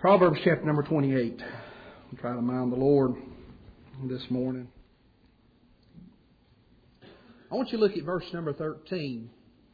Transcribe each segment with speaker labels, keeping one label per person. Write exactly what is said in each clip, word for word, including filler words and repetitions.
Speaker 1: Proverbs chapter number twenty-eight. I'm trying to mind the Lord this morning. I want you to look at verse number thirteen.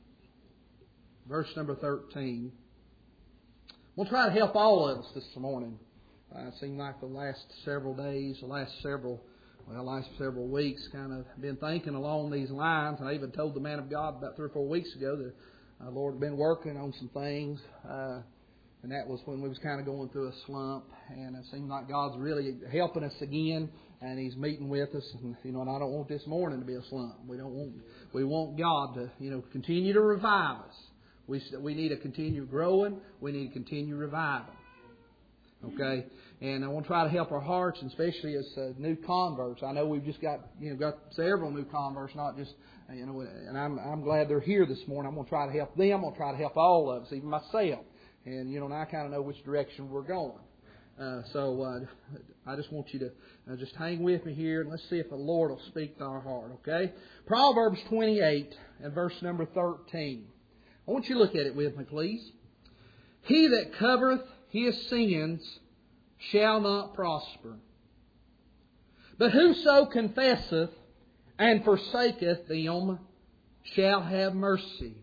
Speaker 1: Verse number thirteen. We'll try to help all of us this morning. Uh, it seemed like the last several days, the last several, well, last several weeks, kind of been thinking along these lines. And I even told the man of God about three or four weeks ago that the uh, Lord had been working on some things. Uh, and that was when we was kind of going through a slump. And it seemed like God's really helping us again. And He's meeting with us. And, you know, and I don't want this morning to be a slump. We don't want, we want God to, you know, continue to revive us. We, we need to continue growing. We need to continue reviving. Okay? And I want to try to help our hearts, and especially as uh, new converts. I know we've just got, you know, got several new converts, not just, you know, and I'm, I'm glad they're here this morning. I'm going to try to help them. I'm going to try to help all of us, even myself. And, you know, and I kind of know which direction we're going. Uh, so uh, I just want you to uh, just hang with me here, and let's see if the Lord will speak to our heart, okay? Proverbs twenty-eight and verse number thirteen. I want you to look at it with me, please. He that covereth his sins shall not prosper. But whoso confesseth and forsaketh them shall have mercy.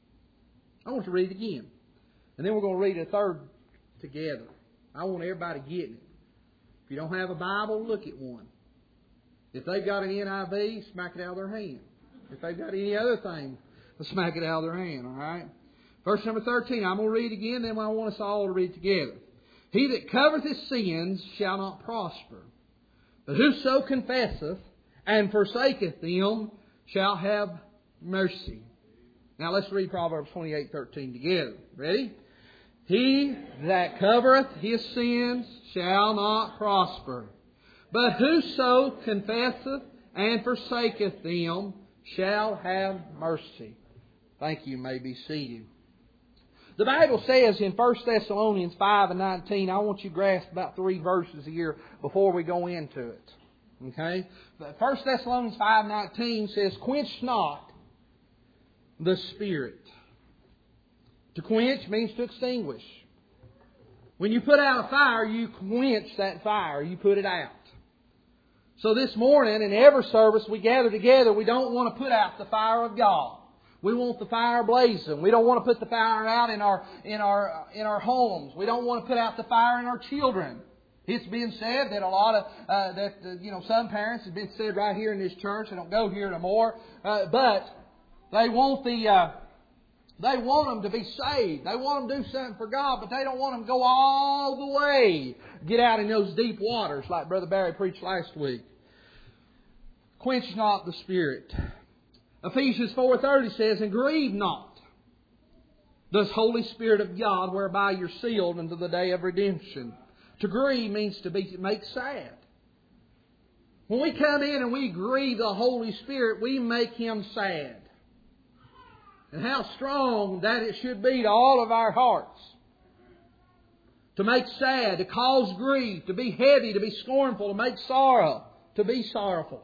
Speaker 1: I want to read it again. And then we're going to read a third together. I want everybody getting it. If you don't have a Bible, look at one. If they've got an N I V, smack it out of their hand. If they've got any other thing, smack it out of their hand, all right? Verse number thirteen, I'm going to read again, then I want us all to read together. He that covereth his sins shall not prosper, but whoso confesseth and forsaketh them shall have mercy. Now let's read Proverbs twenty-eight thirteen together. Ready? He that covereth his sins shall not prosper, but whoso confesseth and forsaketh them shall have mercy. Thank you. You may be seated. The Bible says in First Thessalonians five and nineteen, I want you to grasp about three verses here before we go into it. Okay? First Thessalonians five nineteen says, quench not the Spirit. To quench means to extinguish. When you put out a fire, you quench that fire. You put it out. So this morning, in every service we gather together, we don't want to put out the fire of God. We want the fire blazing. We don't want to put the fire out in our in our in our homes. We don't want to put out the fire in our children. It's been said that a lot of uh, that uh, you know some parents, it's been said right here in this church. They don't go here no more, uh, but they want the uh, they want them to be saved. They want them to do something for God, but they don't want them to go all the way, get out in those deep waters like Brother Barry preached last week. Quench not the Spirit. Ephesians four thirty says, and grieve not the Holy Spirit of God, whereby you're sealed unto the day of redemption. To grieve means to be make sad. When we come in and we grieve the Holy Spirit, we make Him sad. And how strong that it should be to all of our hearts. To make sad, to cause grief, to be heavy, to be scornful, to make sorrow, to be sorrowful.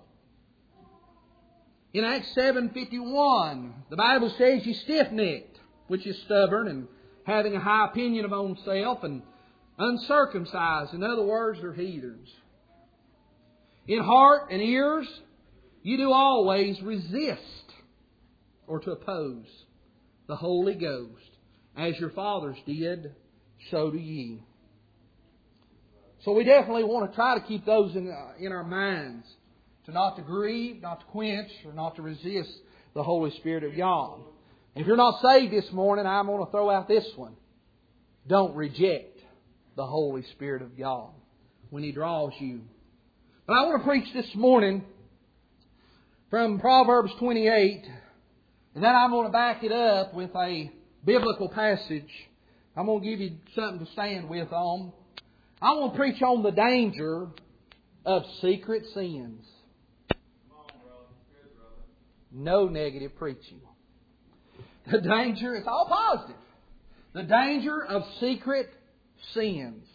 Speaker 1: In Acts seven fifty-one, the Bible says, ye stiff-necked, which is stubborn and having a high opinion of oneself, and uncircumcised, in other words, they're heathens. In heart and ears, you do always resist, or to oppose, the Holy Ghost. As your fathers did, so do ye. So we definitely want to try to keep those in, uh, in our minds. To not to grieve, not to quench, or not to resist the Holy Spirit of God. And if you're not saved this morning, I'm going to throw out this one. Don't reject the Holy Spirit of God when He draws you. But I want to preach this morning from Proverbs twenty-eight. And then I'm going to back it up with a biblical passage. I'm going to give you something to stand with on. I want to preach on the danger of secret sins. No negative preaching. The danger, it's all positive. The danger of secret sins.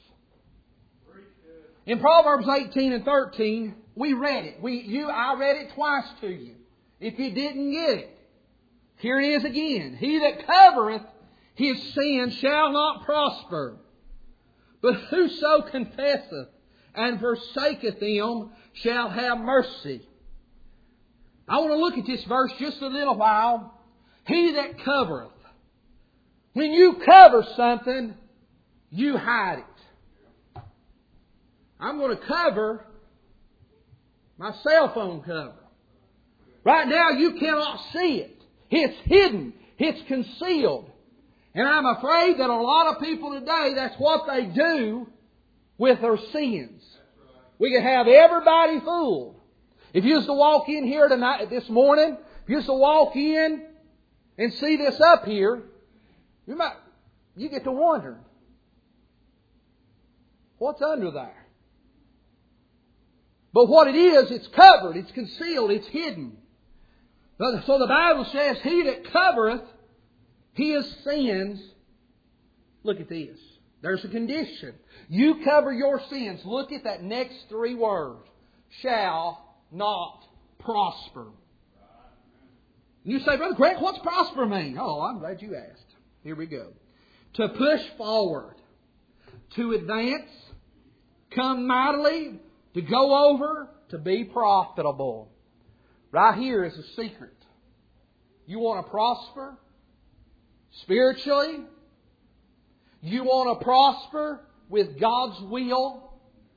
Speaker 1: In Proverbs eighteen and thirteen, we read it. We, you, I read it twice to you. If you didn't get it, here it is again. He that covereth his sin shall not prosper, But whoso confesseth and forsaketh them shall have mercy. I want to look at this verse just a little while. He that covereth. When you cover something, you hide it. I'm going to cover my cell phone cover. Right now you cannot see it. It's hidden. It's concealed. And I'm afraid that a lot of people today, that's what they do with their sins. We can have everybody fooled. If you used to walk in here tonight, this morning, if you used to walk in and see this up here, you might, you get to wondering, what's under there? But what it is, it's covered, it's concealed, it's hidden. So the Bible says, he that covereth his sins, look at this. There's a condition. You cover your sins. Look at that next three words. Shall not prosper. You say, Brother Greg, what's prosper mean? Oh, I'm glad you asked. Here we go. To push forward. To advance. Come mightily. To go over. To be profitable. Right here is a secret. You want to prosper spiritually? You want to prosper with God's will?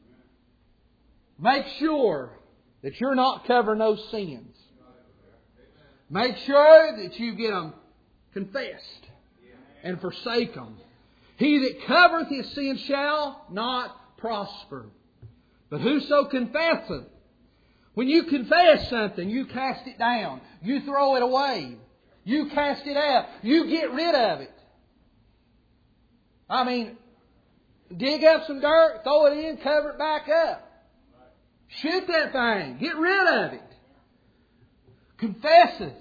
Speaker 1: Make sure that you're not covering those sins. Make sure that you get them confessed and forsake them. He that covereth his sin shall not prosper. But whoso confesseth. When you confess something, you cast it down. You throw it away. You cast it out. You get rid of it. I mean, dig up some dirt, throw it in, cover it back up. Shoot that thing. Get rid of it. Confess it.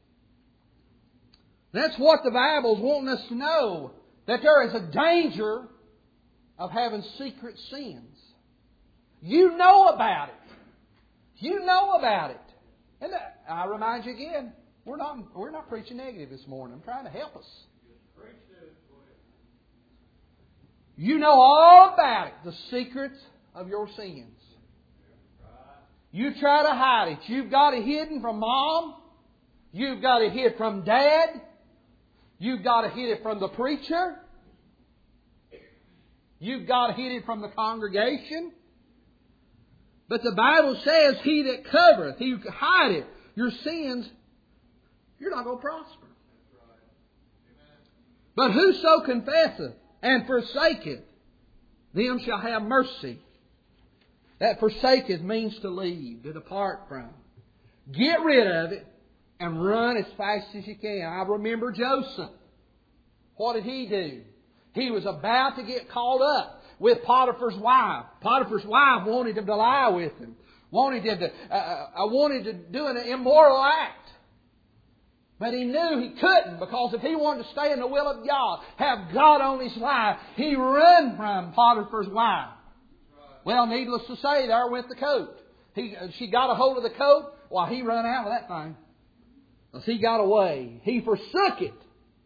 Speaker 1: That's what the Bible's wanting us to know. That there is a danger of having secret sins. You know about it. You know about it. And I remind you again, we're not, we're not preaching negative this morning. I'm trying to help us. You know all about it, the secrets of your sins. You try to hide it. You've got it hidden from Mom. You've got it hid from Dad. You've got it hid from the preacher. You've got it hid from the congregation. But the Bible says, he that covereth, he who hideth your sins, you're not going to prosper. But whoso confesseth and forsaketh, them shall have mercy. That forsaketh means to leave, to depart from. Get rid of it and run as fast as you can. I remember Joseph. What did he do? He was about to get caught up with Potiphar's wife. Potiphar's wife wanted him to lie with him. Wanted him to, uh, uh, wanted to do an immoral act. But he knew he couldn't, because if he wanted to stay in the will of God, have God on his life, he run from Potiphar's wife. Well, needless to say, there went the coat. He, she got a hold of the coat while he run out of that thing. Because he got away. He forsook it.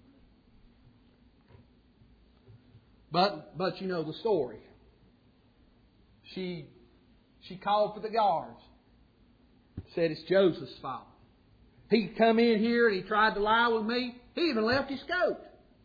Speaker 1: But, but you know the story. She, she called for the guards. Said it's Joseph's fault. He come in here and he tried to lie with me. He even left his coat.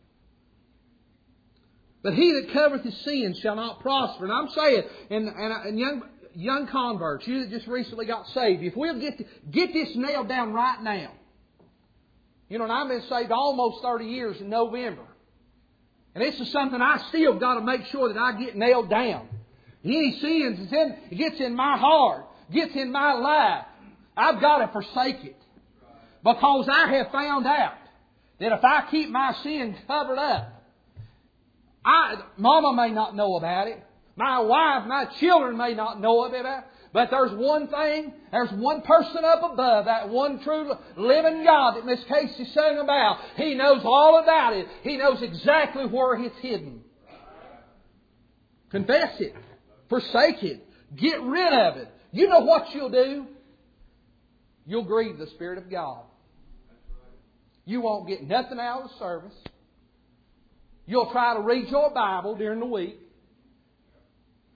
Speaker 1: But he that covereth his sins shall not prosper. And I'm saying, and, and, and young, young converts, you that just recently got saved, if we'll get, to, get this nailed down right now. You know, and I've been saved almost thirty years in November. And this is something I still got to make sure that I get nailed down. Any sins that's in, it gets in my heart, gets in my life, I've got to forsake it. Because I have found out that if I keep my sin covered up, I, Mama may not know about it. My wife, my children may not know about it. But there's one thing, there's one person up above, that one true living God that Miss Casey sang about. He knows all about it. He knows exactly where it's hidden. Confess it. Forsake it. Get rid of it. You know what you'll do? You'll grieve the Spirit of God. You won't get nothing out of the service. You'll try to read your Bible during the week.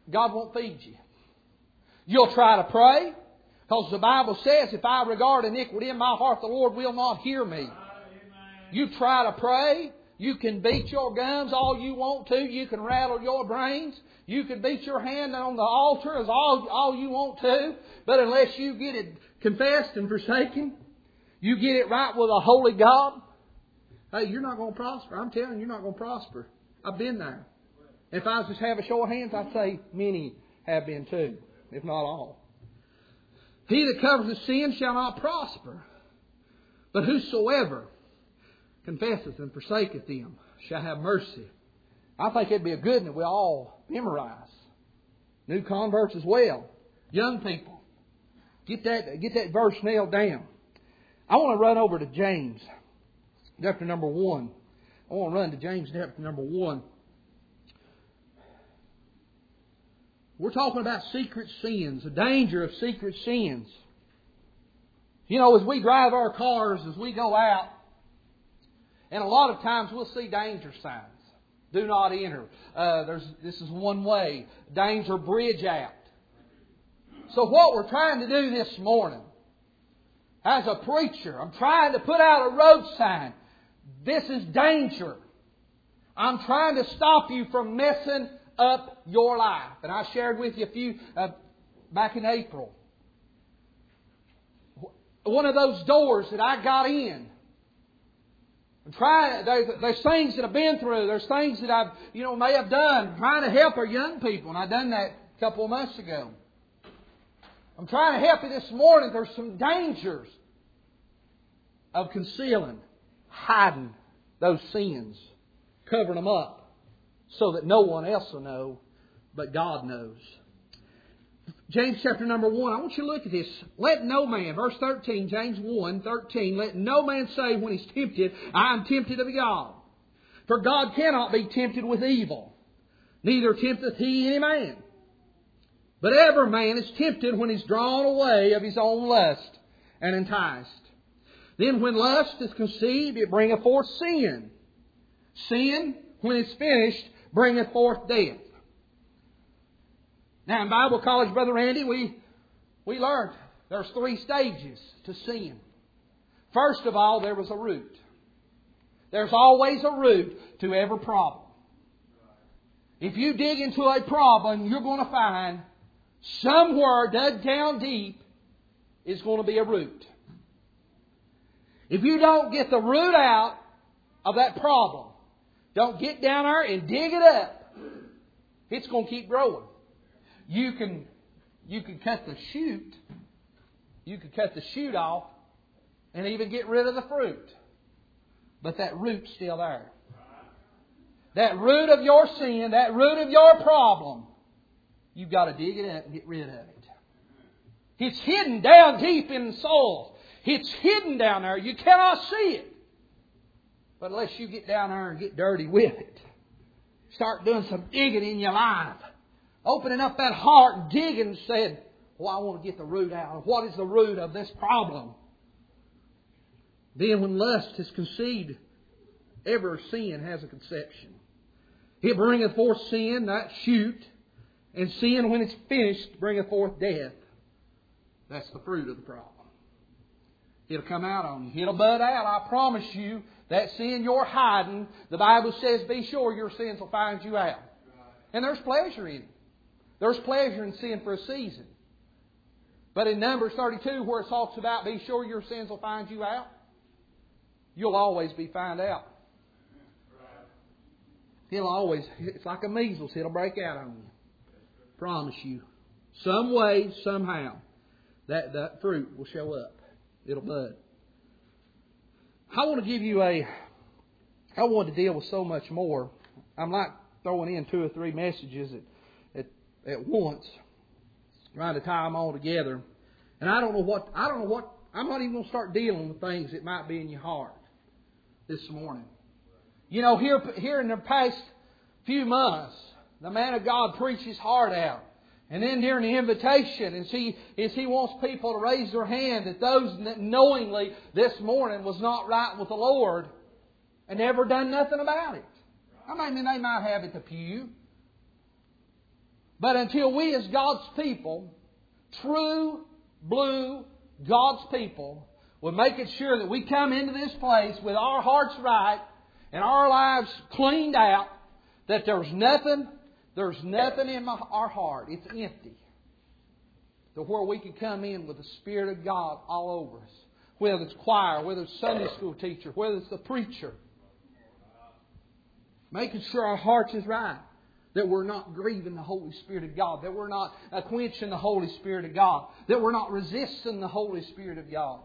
Speaker 1: God won't feed you. You'll try to pray, because the Bible says, if I regard iniquity in my heart, the Lord will not hear me. You try to pray. You can beat your gums all you want to. You can rattle your brains. You can beat your hand on the altar as all, all you want to. But unless you get it confessed and forsaken, you get it right with a holy God, hey, you're not going to prosper. I'm telling you, you're not going to prosper. I've been there. If I was just have a show of hands, I'd say many have been too, if not all. He that covers his sin shall not prosper. But whosoever confesseth and forsaketh them shall have mercy. I think it'd be a good one that we all memorize. New converts as well. Young people, get that, get that verse nailed down. I want to run over to James, chapter number one. I want to run to James, chapter number one. We're talking about secret sins, the danger of secret sins. You know, as we drive our cars, as we go out, and a lot of times we'll see danger signs. Do not enter. Uh, there's, this is one way. Danger, bridge out. So what we're trying to do this morning, as a preacher, I'm trying to put out a road sign. This is danger. I'm trying to stop you from messing up your life. And I shared with you a few uh, back in April. One of those doors that I got in. I'm trying. There's, there's things that I've been through. There's things that I've, you know, may have done trying to help our young people, and I done that a couple of months ago. I'm trying to help you this morning. There's some dangers of concealing, hiding those sins, covering them up, so that no one else will know, but God knows. James chapter number one, I want you to look at this. Let no man, verse thirteen, James one, thirteen, let no man say when he's tempted, I am tempted of God. For God cannot be tempted with evil, neither tempteth He any man. But every man is tempted when he's drawn away of his own lust and enticed. Then when lust is conceived, it bringeth forth sin. Sin, when it's finished, bringeth forth death. Now in Bible college, Brother Randy, we, we learned there's three stages to sin. First of all, there was a root. There's always a root to every problem. If you dig into a problem, you're going to find somewhere dug down deep is going to be a root. If you don't get the root out of that problem, don't get down there and dig it up, it's going to keep growing. You can, you can cut the shoot, you can cut the shoot off and even get rid of the fruit. But that root's still there. That root of your sin, that root of your problem, you've got to dig it up and get rid of it. It's hidden down deep in the soil. It's hidden down there. You cannot see it. But unless you get down there and get dirty with it, start doing some digging in your life, opening up that heart and digging and saying, well, I want to get the root out. What is the root of this problem? Then when lust is conceived, every sin has a conception. It bringeth forth sin, that shoot. And sin, when it's finished, bringeth forth death. That's the fruit of the problem. It'll come out on you. It'll bud out. I promise you, that sin you're hiding, the Bible says, be sure your sins will find you out. And there's pleasure in it. There's pleasure in sin for a season. But in Numbers thirty-two, where it talks about, be sure your sins will find you out, you'll always be found out. It'll always, it's like a measles, it'll break out on you. Promise you. Some way, somehow, that, that fruit will show up. It'll bud. I want to give you a, I want to deal with so much more. I'm like throwing in two or three messages at, at, at once, trying to tie them all together. And I don't know what, I don't know what, I'm not even going to start dealing with things that might be in your heart this morning. You know, here, here in the past few months, the man of God preached his heart out. And then during the invitation, as he, as he wants people to raise their hand, that those that knowingly this morning was not right with the Lord and never done nothing about it. I mean, they might have at the pew. But until we as God's people, true, blue, God's people, will make it sure that we come into this place with our hearts right and our lives cleaned out, that there's nothing, there's nothing in my, our heart. It's empty. To where we can come in with the Spirit of God all over us. Whether it's choir, whether it's Sunday school teacher, whether it's the preacher. Making sure our hearts is right. That we're not grieving the Holy Spirit of God. That we're not quenching the Holy Spirit of God. That we're not resisting the Holy Spirit of God.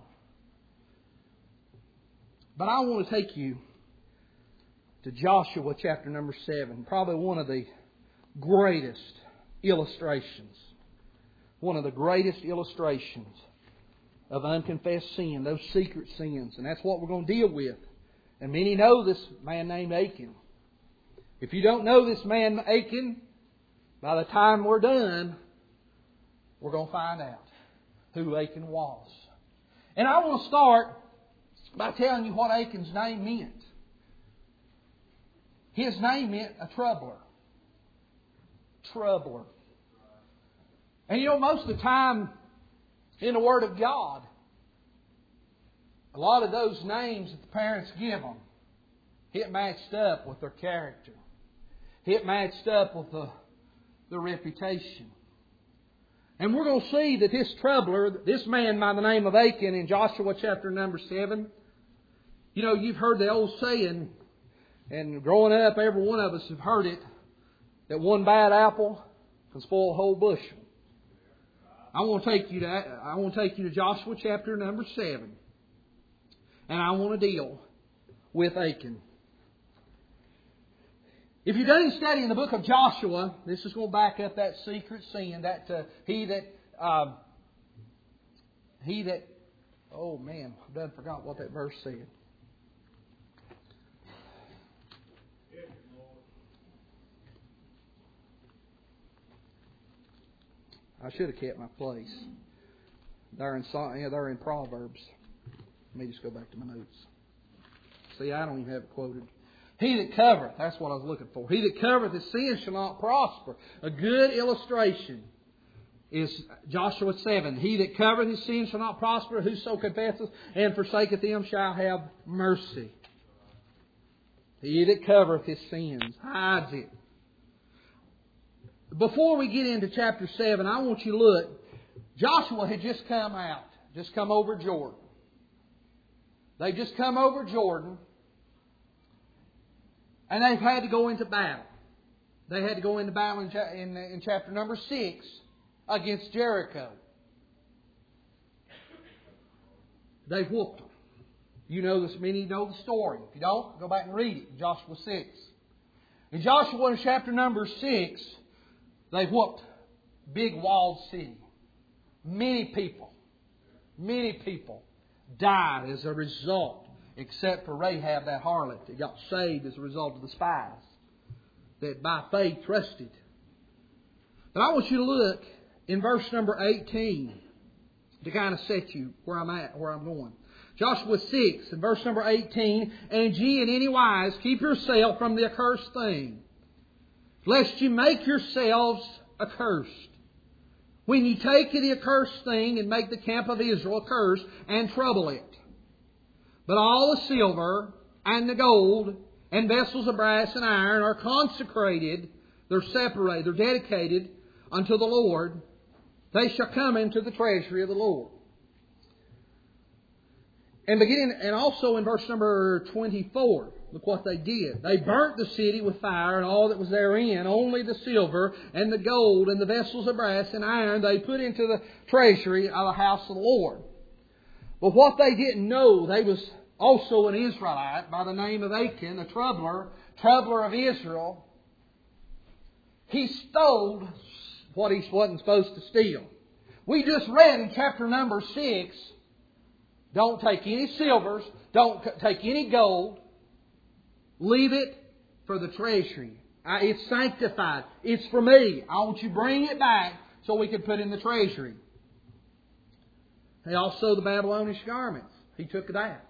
Speaker 1: But I want to take you to Joshua chapter number seven. Probably one of the greatest illustrations. One of the greatest illustrations of unconfessed sin. Those secret sins. And that's what we're going to deal with. And many know this man named Achan. If you don't know this man Achan, by the time we're done, we're going to find out who Achan was. And I want to start by telling you what Achan's name meant. His name meant a troubler. Troubler. And you know, most of the time in the Word of God, a lot of those names that the parents give them, it matched up with their character. It matched up with the, the reputation. And we're going to see that this troubler, this man by the name of Achan in Joshua chapter number seven, you know, you've heard the old saying, and growing up, every one of us have heard it, that one bad apple can spoil a whole bushel. I want to take you to I want to take you to Joshua chapter number seven, and I want to deal with Achan. If you've done any study in the book of Joshua, this is going to back up that secret sin, that uh, he that uh, he that oh man, I've done forgot what that verse said. I should have kept my place. They're in, yeah, they're in Proverbs. Let me just go back to my notes. See, I don't even have it quoted. He that covereth, that's what I was looking for. He that covereth his sin shall not prosper. A good illustration is Joshua seven. He that covereth his sin shall not prosper. Whoso confesseth and forsaketh them shall have mercy. He that covereth his sins hides it. Before we get into chapter seven, I want you to look. Joshua had just come out, just come over Jordan. They just come over Jordan, and they've had to go into battle. They had to go into battle in, in, in chapter number six against Jericho. They've whooped them. You know this, many know the story. If you don't, go back and read it in Joshua six. In Joshua in chapter number six, they whooped big walled city. Many people, many people died as a result, except for Rahab, that harlot, that got saved as a result of the spies that by faith trusted. But I want you to look in verse number eighteen to kind of set you where I'm at, where I'm going. Joshua six and verse number eighteen, and ye in any wise keep yourself from the accursed thing, lest you make yourselves accursed. When you take the accursed thing and make the camp of Israel accursed and trouble it. But all the silver and the gold and vessels of brass and iron are consecrated, they're separated, they're dedicated unto the Lord. They shall come into the treasury of the Lord. And beginning, and also in verse number twenty-four, look what they did. They burnt the city with fire and all that was therein. Only the silver and the gold and the vessels of brass and iron they put into the treasury of the house of the Lord. But what they didn't know, they was also an Israelite by the name of Achan, a troubler, troubler of Israel. He stole what he wasn't supposed to steal. We just read in chapter number six, don't take any silvers, don't take any gold, leave it for the treasury. It's sanctified. It's for me. I want you to bring it back so we can put it in the treasury. And also the Babylonish garments. He took that.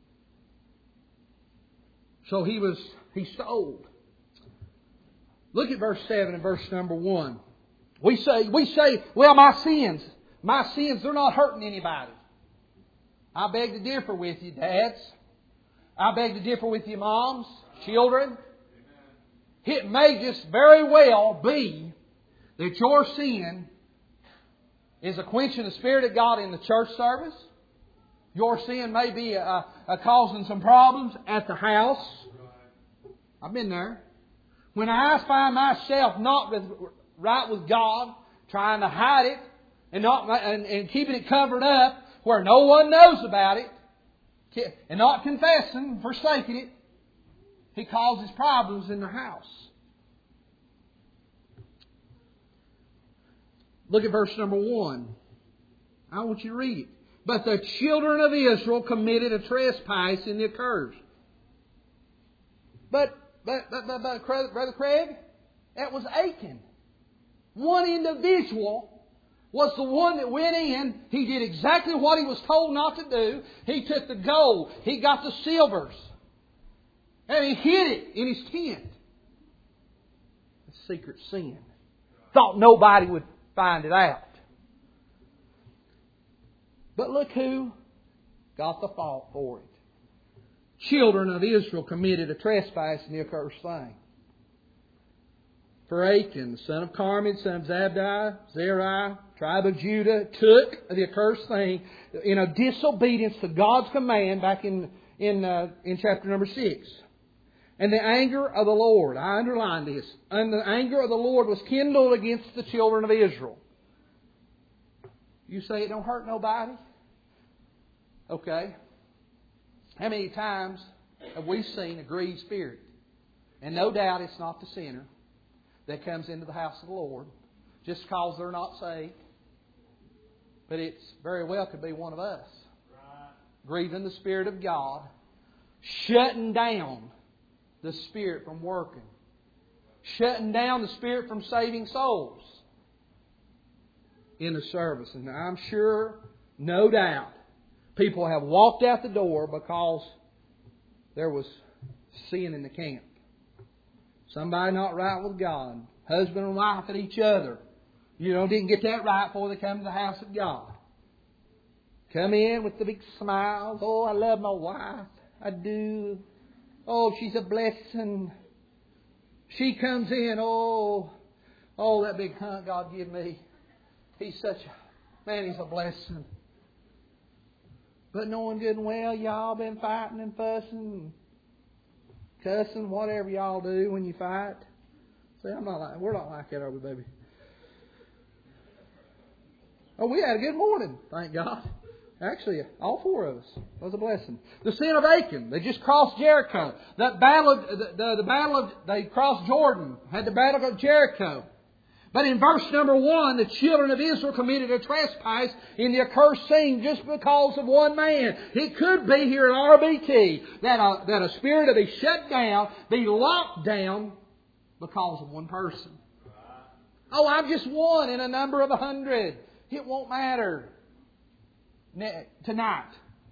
Speaker 1: So he was, he stole. Look at verse seven and verse number one. We say, we say, well, my sins, my sins, they're not hurting anybody. I beg to differ with you, dads. I beg to differ with you, moms, children. It may just very well be that your sin is a quenching the Spirit of God in the church service. Your sin may be a, a causing some problems at the house. I've been there. When I find myself not with, right with God, trying to hide it and not and, and keeping it covered up where no one knows about it, and not confessing, forsaking it, He causes problems in the house. Look at verse number one. I want you to read it. But the children of Israel committed a trespass in the accursed. But, but, but, but, but, Brother Craig, that was Achan. One individual was the one that went in. He did exactly what he was told not to do. He took the gold. He got the silvers. And he hid it in his tent. A secret sin. Thought nobody would find it out. But look who got the fault for it. Children of Israel committed a trespass in the accursed thing. For Achan, the son of Carmi, son of Zabdi, Zerah, tribe of Judah, took the accursed thing in a disobedience to God's command back in, in, uh, in chapter number six. And the anger of the Lord, I underline this, and the anger of the Lord was kindled against the children of Israel. You say it don't hurt nobody? Okay. How many times have we seen a grieved spirit? And no doubt it's not the sinner that comes into the house of the Lord just because they're not saved. But it's very well could be one of us. Right. Grieving the Spirit of God. Shutting down the Spirit from working. Shutting down the Spirit from saving souls in the service. And I'm sure, no doubt, people have walked out the door because there was sin in the camp. Somebody not right with God. Husband and wife at each other. You know, didn't get that right before they come to the house of God. Come in with the big smiles. Oh, I love my wife. I do. Oh, she's a blessing. She comes in. Oh, oh, that big hunt God give me. He's such a, man, he's a blessing. But knowing good and well, y'all been fighting and fussing, cussing, whatever y'all do when you fight. See, I'm not like, we're not like that, are we, baby? Oh, we had a good morning, thank God. Actually, all four of us. It was a blessing. The sin of Achan. They just crossed Jericho. That battle of, the, the, the battle of, they crossed Jordan. Had the battle of Jericho. But in verse number one, the children of Israel committed a trespass in the accursed thing just because of one man. It could be here at R B T that a, that a spirit will be shut down, be locked down because of one person. Oh, I'm just one in a number of a hundred. It won't matter. Tonight.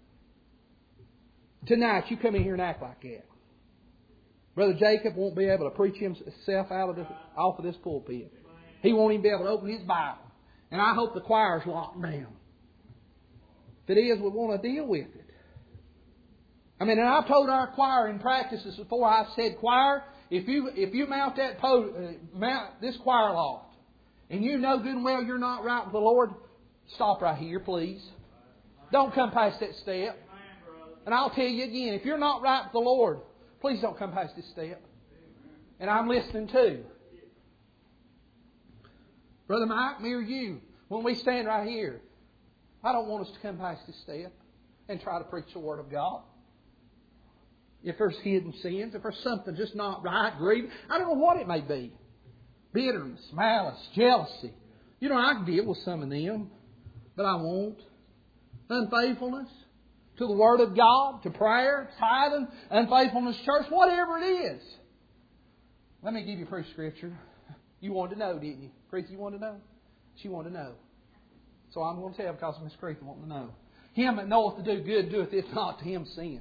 Speaker 1: Tonight, you come in here and act like that. Brother Jacob won't be able to preach himself out of this, off of this pulpit. He won't even be able to open his Bible. And I hope the choir's locked down. If it is, we want to deal with it. I mean, and I've told our choir in practices before, I've said, choir, if you if you mount that po- uh, mount this choir loft, and you know good and well you're not right with the Lord, stop right here, please. Don't come past that step. And I'll tell you again, if you're not right with the Lord, please don't come past this step. And I'm listening too. Brother Mike, me or you, when we stand right here, I don't want us to come past this step and try to preach the Word of God. If there's hidden sins, if there's something just not right, grieving, I don't know what it may be. Bitterness, malice, jealousy. You know, I can deal with some of them, but I won't. Unfaithfulness to the Word of God, to prayer, tithing, unfaithfulness to church, whatever it is. Let me give you proof scripture. You wanted to know, didn't you? Creetha, you wanted to know? She wanted to know. So I'm going to tell because Miss Creetha wanted to know. Him that knoweth to do good doeth it not to him sin.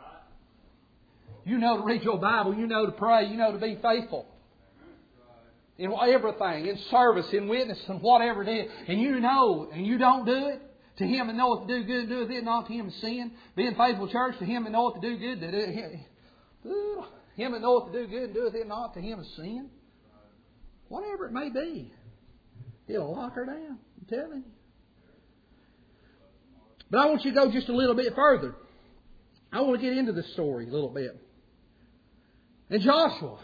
Speaker 1: You know to read your Bible. You know to pray. You know to be faithful. in everything, in service, in witness, and whatever it is, and you know, and you don't do it, to him that knoweth to do good, doeth it not to him to sin. Being faithful, church, to him that knoweth to do good, to do, him that knoweth to do good, doeth it not to him to sin. Whatever it may be, He'll lock her down. I'm telling you. But I want you to go just a little bit further. I want to get into this story a little bit. And Joshua,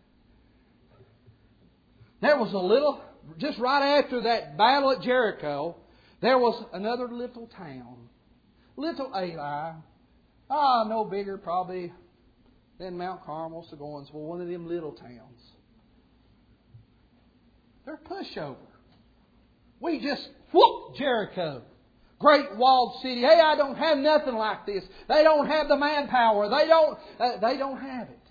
Speaker 1: there was a little, just right after that battle at Jericho, there was another little town. Little Ai. Ah, no bigger probably than Mount Carmel, Seguinsville, one of them little towns. They're pushover. We just, whoop, Jericho. Great walled city. Hey, I don't have nothing like this. They don't have the manpower. They don't, uh, they don't have it.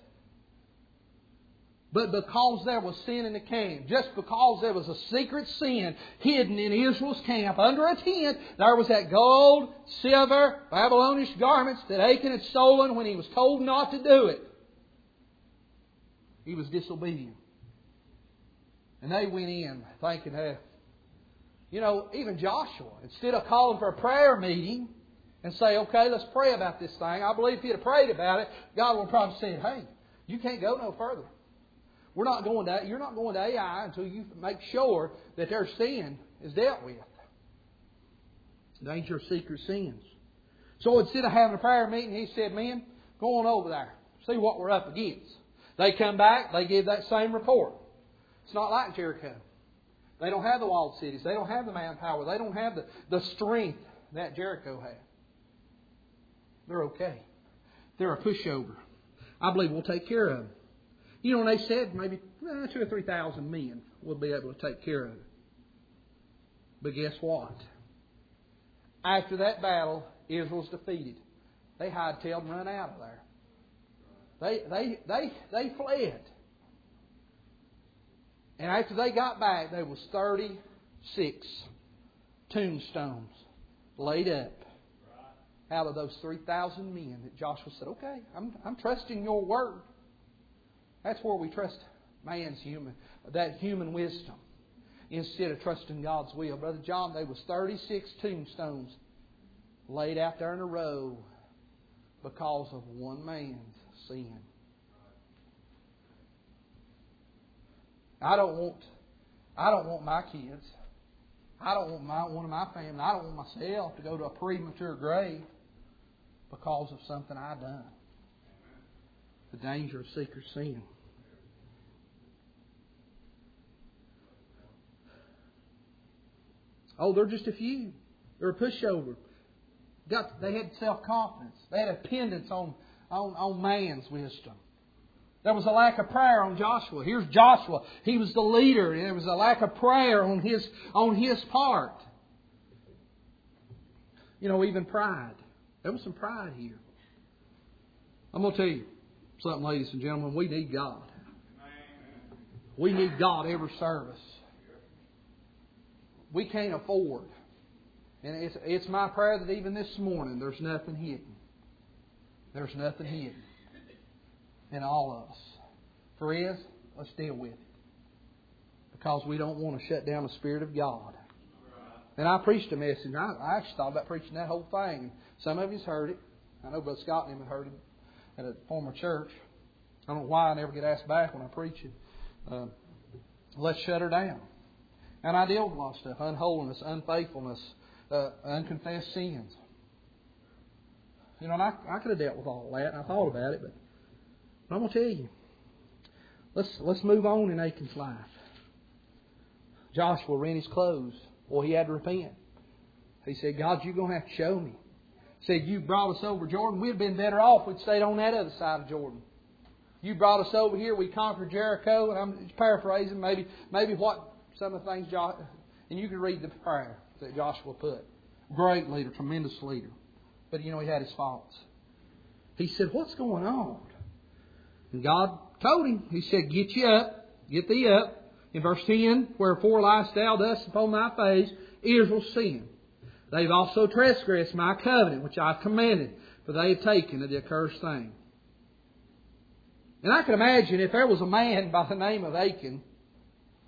Speaker 1: But because there was sin in the camp, just because there was a secret sin hidden in Israel's camp under a tent, there was that gold, silver, Babylonish garments that Achan had stolen when he was told not to do it. He was disobedient. And they went in thinking, hey, you know, even Joshua, instead of calling for a prayer meeting and say, okay, let's pray about this thing, I believe if he'd have prayed about it, God would have probably said, hey, you can't go no further. We're not going to, you're not going to Ai until you make sure that their sin is dealt with. Danger of secret sins. So instead of having a prayer meeting, he said, men, go on over there. See what we're up against. They come back, they give that same report. It's not like Jericho. They don't have the walled cities. They don't have the manpower. They don't have the, the strength that Jericho had. They're okay. They're a pushover. I believe we'll take care of them. You know, and they said maybe eh, two or three thousand men will be able to take care of it. But guess what? After that battle, Israel's defeated. They hightailed and run out of there. They they they they fled. And after they got back, there was thirty-six tombstones laid up out of those three thousand men that Joshua said, okay, I'm I'm trusting your word. That's where we trust man's human, that human wisdom, instead of trusting God's will. Brother John, there was thirty-six tombstones laid out there in a row because of one man's sin. I don't want, I don't want my kids, I don't want my one of my family, I don't want myself to go to a premature grave because of something I done. The danger of secret sin. Oh, they're just a few. They're a pushover. Got, they had self-confidence. They had a dependence on, on, on man's wisdom. There was a lack of prayer on Joshua. Here's Joshua. He was the leader. There was a lack of prayer on his, on his part. You know, even pride. There was some pride here. I'm going to tell you something, ladies and gentlemen. We need God. We need God every service. We can't afford. And it's, it's my prayer that even this morning there's nothing hidden. There's nothing hidden in all of us. Friends, let's deal with it. Because we don't want to shut down the Spirit of God. And I preached a message. I, I actually thought about preaching that whole thing. Some of you's heard it. I know Brother Scott and him had heard it at a former church. I don't know why I never get asked back when I preach it. Uh, let's shut her down. And I deal with a lot of stuff. Unholiness, unfaithfulness, uh, unconfessed sins. You know, and I, I could have dealt with all that. And I thought about it. But, but I'm going to tell you. Let's, let's move on in Achan's life. Joshua rent his clothes. Well, he had to repent. He said, God, you're going to have to show me. He said, you brought us over Jordan. We'd have been better off if we'd stayed on that other side of Jordan. You brought us over here. We conquered Jericho. And I'm just paraphrasing maybe, maybe what some of the things, Joshua, and you can read the prayer that Joshua put. Great leader, tremendous leader. But, you know, he had his faults. He said, what's going on? And God told him. He said, get you up. Get thee up. In verse ten, wherefore liest thou thus upon thy face? Israel sinned. They've also transgressed my covenant, which I have commanded, for they have taken of the accursed thing. And I can imagine if there was a man by the name of Achan,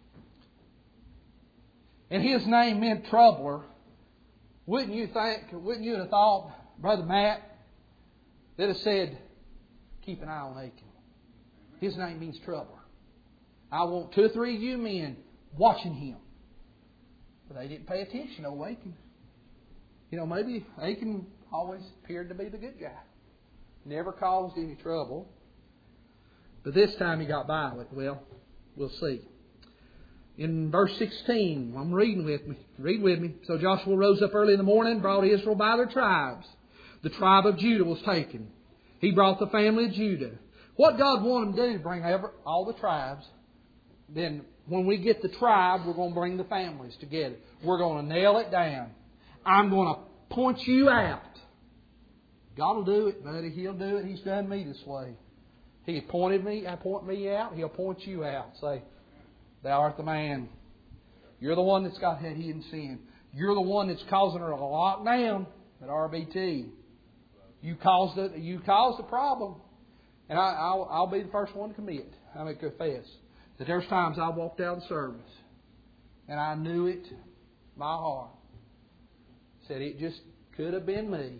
Speaker 1: and his name meant troubler, wouldn't you think, wouldn't you have thought, Brother Matt, that have said, keep an eye on Achan. His name means troubler. I want two or three of you men watching him. But they didn't pay attention to Achan. You know, maybe Achan always appeared to be the good guy. Never caused any trouble. But this time he got violent. Well, we'll see. In verse sixteen, I'm reading with me. Read with me. So Joshua rose up early in the morning and brought Israel by their tribes. The tribe of Judah was taken. He brought the family of Judah. What God wanted him to do is bring over all the tribes. Then when we get the tribe, we're going to bring the families together. We're going to nail it down. I'm going to point you out. God will do it, buddy. He'll do it. He's done me this way. He appointed me. I point me out. He'll point you out. Say, thou art the man. You're the one that's got that hidden sin. You're the one that's causing her to lock down at R B T. You caused it. You caused the problem. And I, I'll, I'll be the first one to commit. I'm going to confess that there's times I walked out of the service and I knew it, my heart said it just could have been me.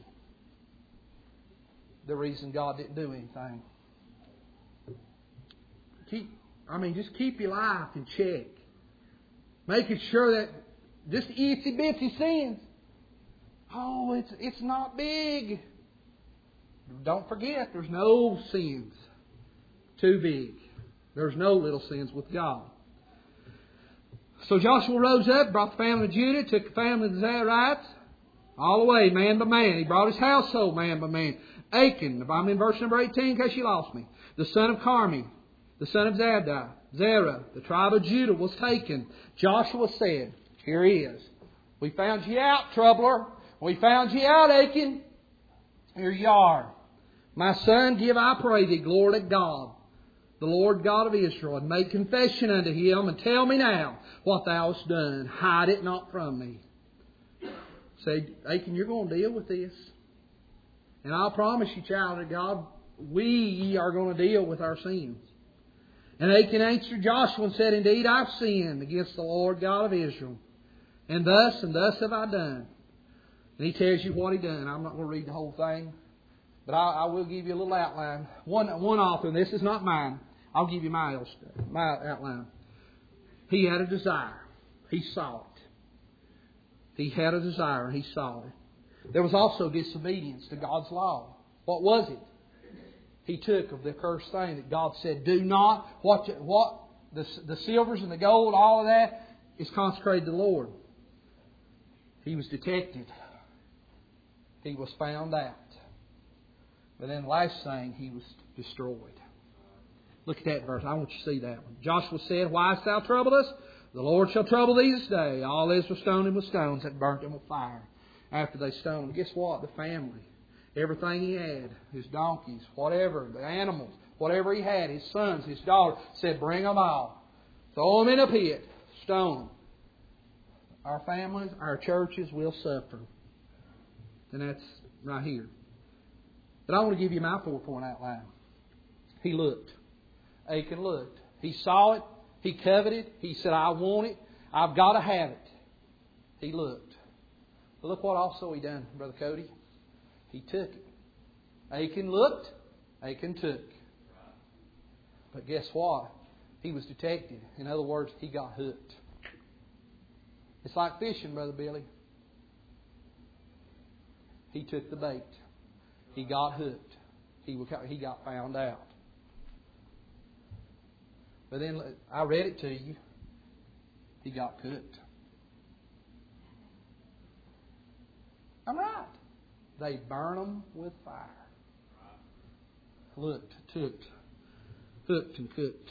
Speaker 1: The reason God didn't do anything. Keep, I mean, just keep your life in check. Making sure that just itsy bitsy sins. Oh, it's it's not big. Don't forget, there's no sins too big. There's no little sins with God. So Joshua rose up, brought the family of Judah, took the family of the Zerites, all the way, man by man. He brought his household, man by man. Achan, if I'm in verse number eighteen, in case you lost me, the son of Carmi, the son of Zabdi, Zerah, the tribe of Judah was taken. Joshua said, here he is. We found you out, troubler. We found you out, Achan. Here you are. My son, give, I pray thee, glory to God, the Lord God of Israel, and make confession unto him, and tell me now what thou hast done. Hide it not from me. Say, Achan, you're going to deal with this. And I'll promise you, child of God, we are going to deal with our sins. And Achan answered Joshua and said, indeed, I've sinned against the Lord God of Israel. And thus and thus have I done. And he tells you what he done. I'm not going to read the whole thing. But I, I will give you a little outline. One, one author, and this is not mine. I'll give you my, my outline. He had a desire. He saw it. He had a desire and he saw it. There was also disobedience to God's law. What was it? He took of the cursed thing that God said, do not. What, what the, the silvers and the gold, all of that is consecrated to the Lord. He was detected. He was found out. But then the last thing, he was destroyed. Look at that verse. I want you to see that one. Joshua said, why hast thou troubled us? The Lord shall trouble thee this day. All Israel stoned him with stones that burnt him with fire. After they stoned him, guess what? The family, everything he had, his donkeys, whatever, the animals, whatever he had, his sons, his daughters, said, bring them all. Throw them in a pit. Stone them. Our families, our churches will suffer. And that's right here. But I want to give you my four-point outline. He looked. Achan looked. He saw it. He coveted. He said, I want it. I've got to have it. He looked. But look what also he done, Brother Cody. He took it. Achan looked. Achan took. But guess what? He was detected. In other words, he got hooked. It's like fishing, Brother Billy. He took the bait. He got hooked. He he got found out. But then I read it to you. He got cooked. I'm right. They burn them with fire. Looked, took, hooked and cooked.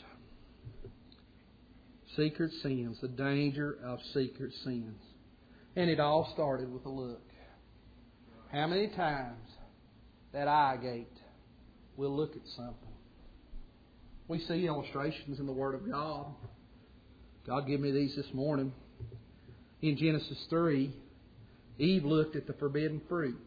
Speaker 1: Secret sins, the danger of secret sins. And it all started with a look. How many times that eye gate will look at something? We see illustrations in the Word of God. God gave me these this morning. In Genesis three, Eve looked at the forbidden fruit.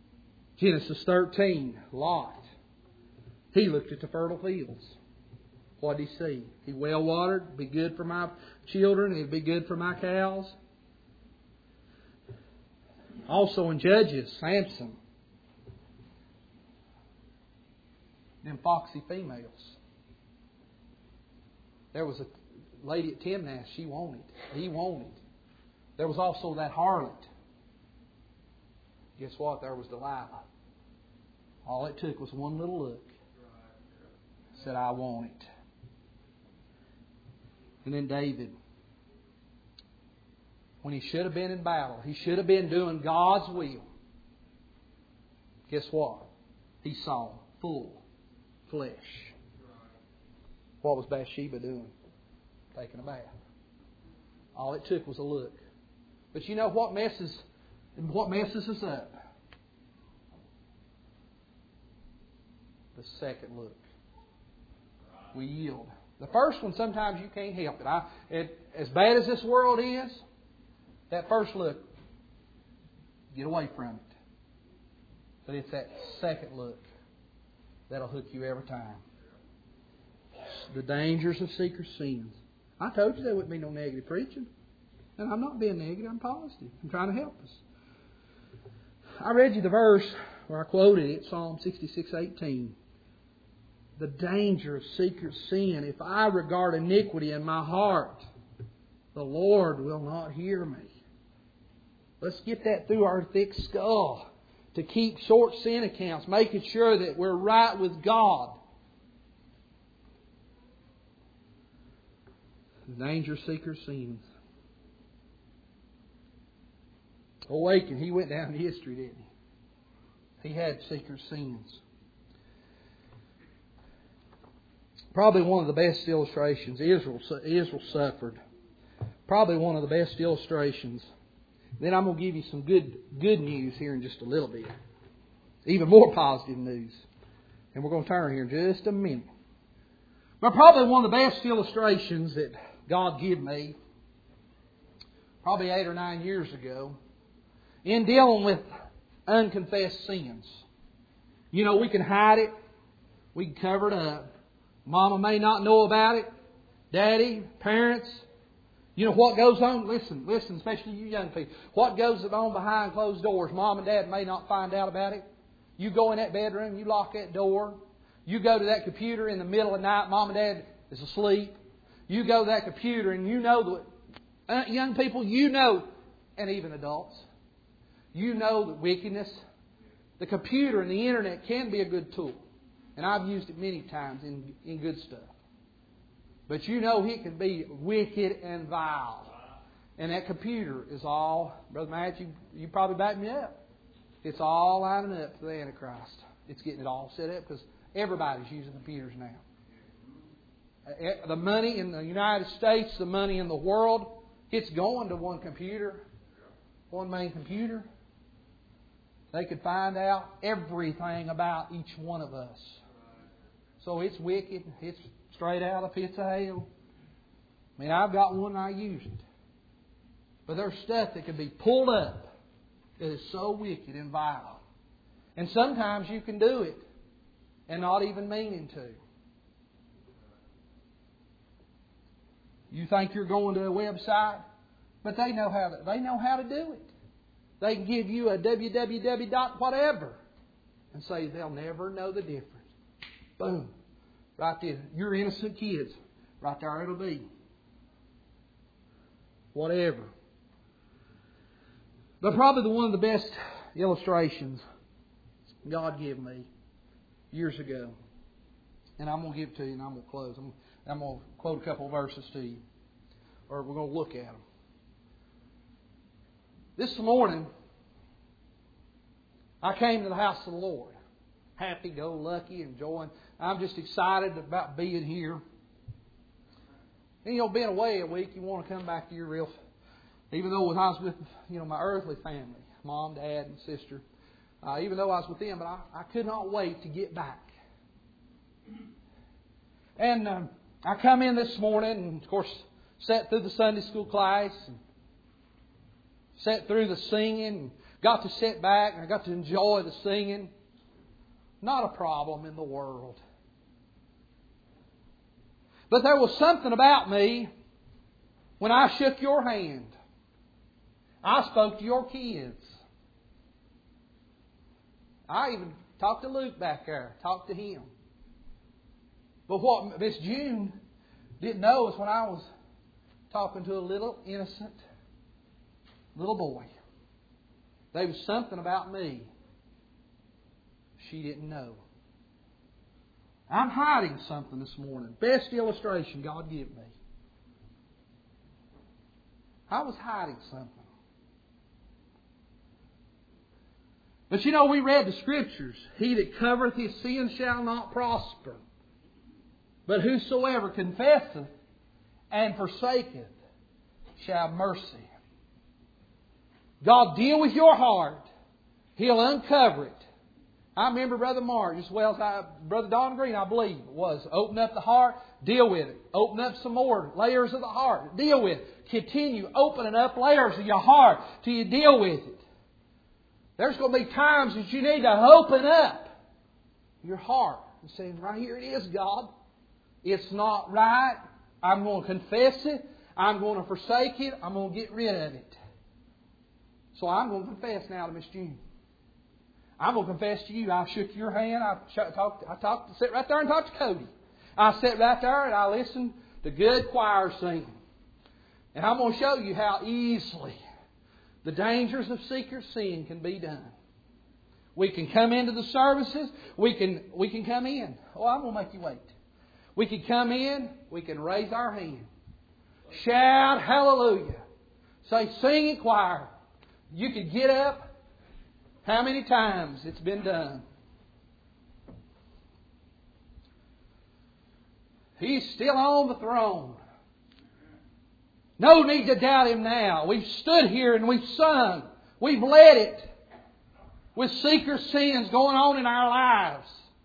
Speaker 1: Genesis thirteen, Lot. He looked at the fertile fields. What did he see? He well watered, it'd be good for my children, it'd be good for my cows. Also in Judges, Samson. Them foxy females. There was a lady at Timnath, she wanted. He wanted. There was also that harlot. Guess what? There was Delilah. All it took was one little look. Said, I want it. And then David. When he should have been in battle, he should have been doing God's will. Guess what? He saw full flesh. What was Bathsheba doing? Taking a bath. All it took was a look. But you know what messes what messes us up? The second look. We yield. The first one, sometimes you can't help it. I, it as bad as this world is, that first look, get away from it. But it's that second look that'll hook you every time. The dangers of secret sins. I told you there wouldn't be no negative preaching. And I'm not being negative, I'm positive. I'm trying to help us. I read you the verse where I quoted it, Psalm sixty-six eighteen. The danger of secret sin. If I regard iniquity in my heart, the Lord will not hear me. Let's get that through our thick skull to keep short sin accounts, making sure that we're right with God. The danger of secret sins. Awaken, he went down in history, didn't he? He had secret sins. Probably one of the best illustrations. Israel, Israel suffered. Probably one of the best illustrations. Then I'm going to give you some good good news here in just a little bit. Even more positive news. And we're going to turn here in just a minute. But probably one of the best illustrations that God gave me, probably eight or nine years ago, in dealing with unconfessed sins. You know, we can hide it. We can cover it up. Mama may not know about it. Daddy, parents. You know what goes on? Listen, listen, especially you young people. What goes on behind closed doors? Mom and Dad may not find out about it. You go in that bedroom, you lock that door. You go to that computer in the middle of the night, Mom and Dad is asleep. You go to that computer and you know that, uh, young people, you know, and even adults, you know that wickedness, the computer and the internet can be a good tool. And I've used it many times in, in good stuff. But you know it can be wicked and vile. And that computer is all, Brother Matt, you, you probably back me up. It's all lining up to the Antichrist. It's getting it all set up because everybody's using computers now. The money in the United States, the money in the world, it's going to one computer, one main computer. They could find out everything about each one of us. So it's wicked. It's straight out of pits of hell. I mean, I've got one and I use it. But there's stuff that can be pulled up that is so wicked and vile. And sometimes you can do it and not even meaning to. You think you're going to a website, but they know how to, they know how to do it. They can give you a www dot whatever and say they'll never know the difference. Boom. Right there. Your innocent kids. Right there it'll be. Whatever. But probably the one of the best illustrations God gave me years ago. And I'm going to give it to you and I'm going to close. I'm, I'm going to quote a couple of verses to you. Or we're going to look at them. This morning, I came to the house of the Lord. Happy, go lucky, enjoying. I'm just excited about being here. And, you know, being away a week, you want to come back to your real... Even though I was with, you know, my earthly family, mom, dad, and sister. Uh, even though I was with them, but I, I could not wait to get back. And um, I come in this morning and, of course, sat through the Sunday school class and sat through the singing and got to sit back and I got to enjoy the singing. Not a problem in the world. But there was something about me when I shook your hand. I spoke to your kids. I even talked to Luke back there. Talked to him. But what Miss June didn't know is when I was talking to a little innocent little boy, there was something about me she didn't know. I'm hiding something this morning. Best illustration God gave me. I was hiding something. But you know, we read the Scriptures. He that covereth his sin shall not prosper. But whosoever confesseth and forsaketh shall have mercy. God deal with your heart. He'll uncover it. I remember Brother Mark, as well as I, Brother Don Green, I believe it was. Open up the heart, deal with it. Open up some more layers of the heart, deal with it. Continue opening up layers of your heart till you deal with it. There's going to be times that you need to open up your heart and say, right here it is, God. It's not right. I'm going to confess it. I'm going to forsake it. I'm going to get rid of it. So I'm going to confess now to Miss June. I'm going to confess to you. I shook your hand. I talked. I talked. Sat right there and talked to Cody. I sat right there and I listened to good choir singing. And I'm going to show you how easily the dangers of secret sin can be done. We can come into the services. We can we can come in. Oh, I'm going to make you wait. We can come in. We can raise our hand. Shout hallelujah. Say sing in choir. You could get up. How many times it's been done? He's still on the throne. No need to doubt Him now. We've stood here and we've sung. We've led it with secret sins going on in our lives.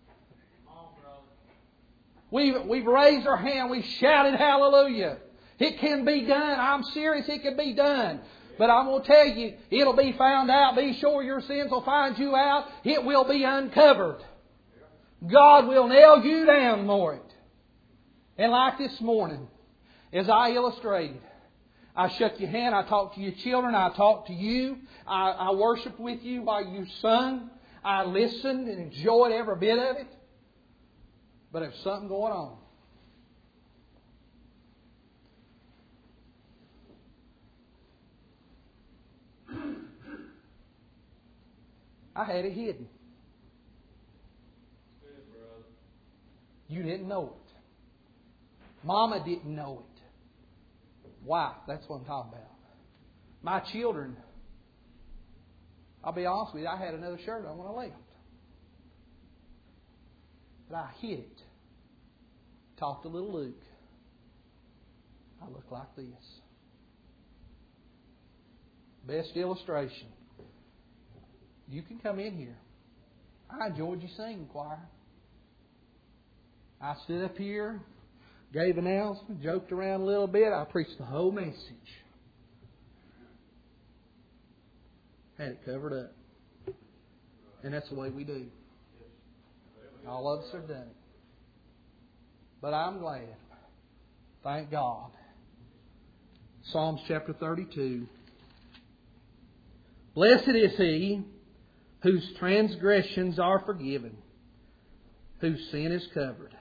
Speaker 1: We've, we've raised our hand. We've shouted hallelujah. It can be done. I'm serious. It can be done. But I'm going to tell you, it'll be found out. Be sure your sins will find you out. It will be uncovered. God will nail you down for it. And like this morning, as I illustrated, I shook your hand, I talked to your children, I talked to you, I, I worshiped with you while you sung, I listened and enjoyed every bit of it. But there's something going on. I had it hidden. You didn't know it. Mama didn't know it. Why? That's what I'm talking about. My children, I'll be honest with you, I had another shirt on when I left. But I hid it. Talked to little Luke. I look like this. Best illustration. You can come in here. I enjoyed you singing, choir. I stood up here, gave an announcement, joked around a little bit. I preached the whole message. Had it covered up. And that's the way we do. All of us have done it. But I'm glad. Thank God. Psalms chapter thirty-two. Blessed is he whose transgressions are forgiven, whose sin is covered.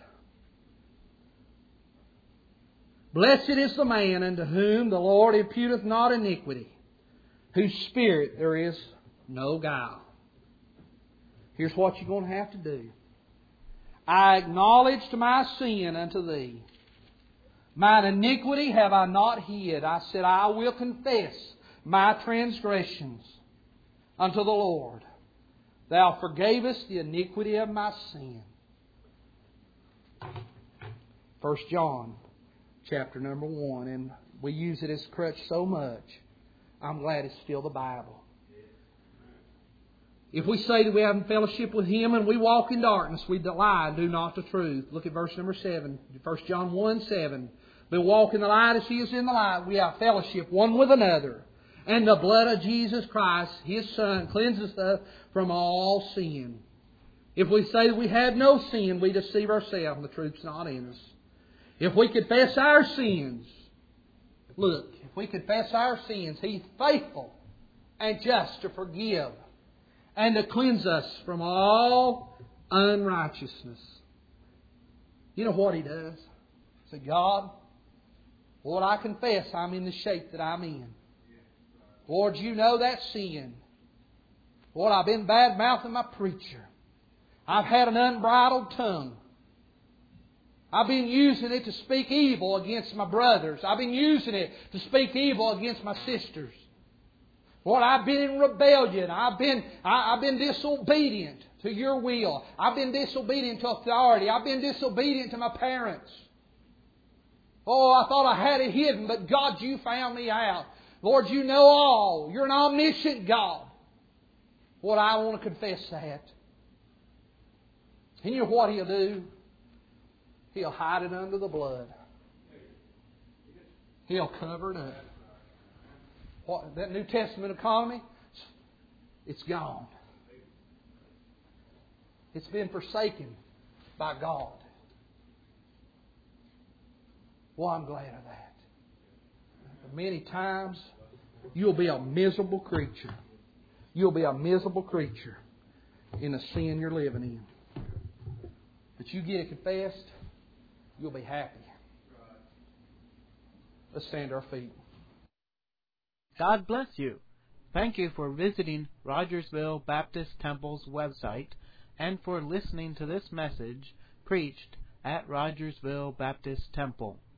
Speaker 1: Blessed is the man unto whom the Lord imputeth not iniquity, whose spirit there is no guile. Here's what you're going to have to do. I acknowledged my sin unto Thee. Mine iniquity have I not hid. I said, I will confess my transgressions unto the Lord. Thou forgavest the iniquity of my sin. First John chapter number one. And we use it as a crutch so much. I'm glad it's still the Bible. If we say that we have fellowship with Him and we walk in darkness, we lie and do not the truth. Look at verse number seven. First John one seven. But walk in the light as He is in the light. We have fellowship one with another. And the blood of Jesus Christ, His Son, cleanses us from all sin. If we say that we have no sin, we deceive ourselves and the truth's not in us. If we confess our sins, look, if we confess our sins, He's faithful and just to forgive and to cleanse us from all unrighteousness. You know what He does? Say, God, Lord, I confess I'm in the shape that I'm in. Lord, You know that sin. Lord, I've been bad-mouthing my preacher. I've had an unbridled tongue. I've been using it to speak evil against my brothers. I've been using it to speak evil against my sisters. Lord, I've been in rebellion. I've been, I, I've been disobedient to Your will. I've been disobedient to authority. I've been disobedient to my parents. Oh, I thought I had it hidden, but God, You found me out. Lord, You know all. You're an omniscient God. Lord, I want to confess that. And you know what He'll do? He'll hide it under the blood. He'll cover it up. What, that New Testament economy, it's gone. It's been forsaken by God. Well, I'm glad of that. But many times, you'll be a miserable creature. You'll be a miserable creature in the sin you're living in. But you get it confessed, you'll be happy. Let's stand to our feet.
Speaker 2: God bless you. Thank you for visiting Rogersville Baptist Temple's website and for listening to this message preached at Rogersville Baptist Temple.